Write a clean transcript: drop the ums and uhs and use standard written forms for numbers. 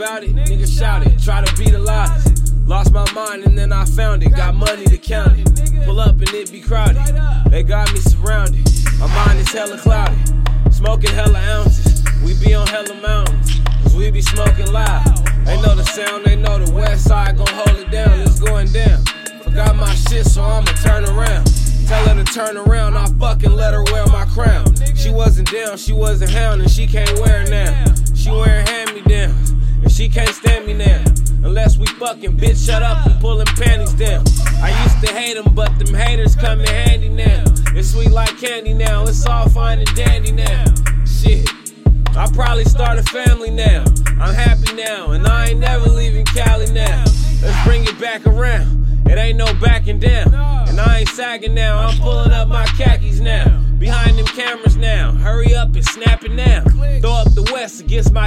about it, nigga shouted, try to beat the lies. Lost my mind and then I found it, got money to count it. Pull up and it be crowded, they got me surrounded. My mind is hella cloudy, smoking hella ounces. We be on hella mountains, cause we be smoking loud. They know the sound, they know the west side gon' hold it down, it's going down. Forgot my shit, so I'ma turn around. Tell her to turn around, I fucking let her wear my crown. She wasn't down, she wasn't hound, and she can't wear it now. She wearing hand-me-downs, and she can't stand me now. Unless we fucking, bitch, shut up and pullin' panties down. I used to hate them, but them haters come in handy now. It's sweet like candy now, it's all fine and dandy now. Shit, I'll probably start a family now. I'm happy now, and I ain't never leaving Cali now. Let's bring it back around, it ain't no backing down. And I ain't sagging now, I'm pulling up my khakis now. Behind them cameras now, hurry up and snap it now. Throw up the West against my